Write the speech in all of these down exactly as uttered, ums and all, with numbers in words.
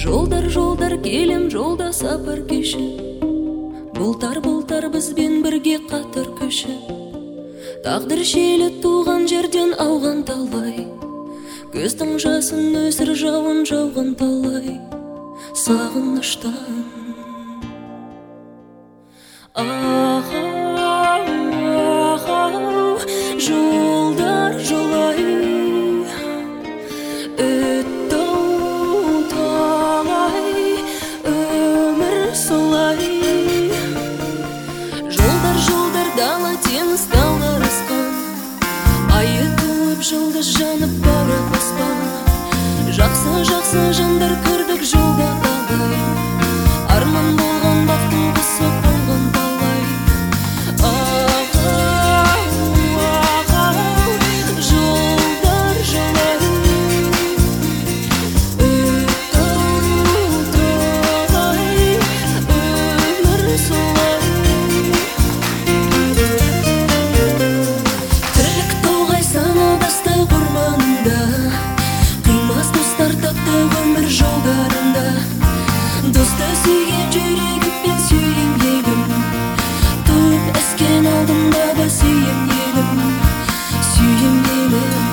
Жолдар, жолдар, келем жолда сапар кешіп, бұлтар, бұлтар бізбен бірге қатар көшіп. Тағдыр желі туған жерден ауған талай, көздің жасын өсір жауын жауған талай сағыныштан. Ағау, ағау, жолдар жолай өтті-ау талай, өмір солай. Жолдар, жолдар, дала теңіз талдар асқан, айы туып жұлдыз жанып баурап аспан. Жақсы, жақсы жандар көрдік жолда талай, арман болған бақтың құсы болған талай. Ағау, ағау, жолдар жолай өтті-ау талай, өмір солай. Тірлік тоғай саналдасты орманында, қимас достар тапты өмір жолдарында. Досты сүйген жүрегіммен сүйем елім, туып өскен алдымда да сүйем елім, сүйем елім.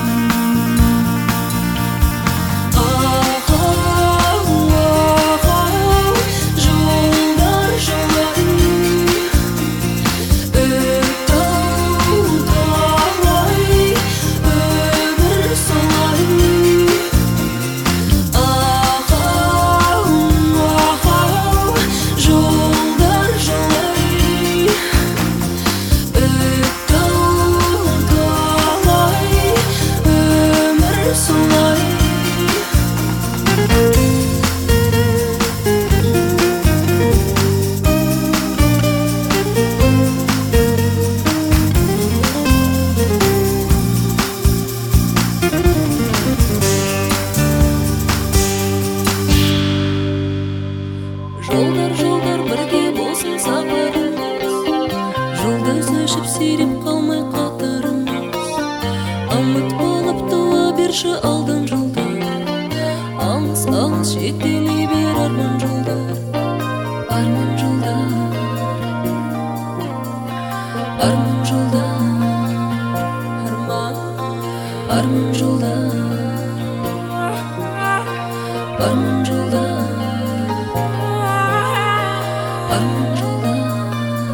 Ағау, ағау, жолдар жолай өтті-ау талай, өмір солай. Жолдар жолай өтті-ау талай, өмір солай. Жолдар, жолдар, бірге болсын сапарымыз, жұлдыз өшіп сиреп қалмай қатарымыз. Үміт болып туа берші алдан жолдар, алыс, алыс жетелей бер арман жолдар, арман жолдар, арман жолдар, арман, арман жолдар, арман жолдар. Арман жолдар,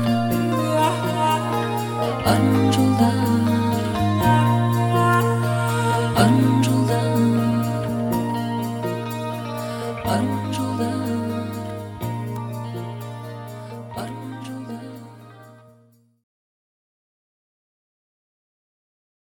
арман жолдар, арман жолдар, арман жолдар.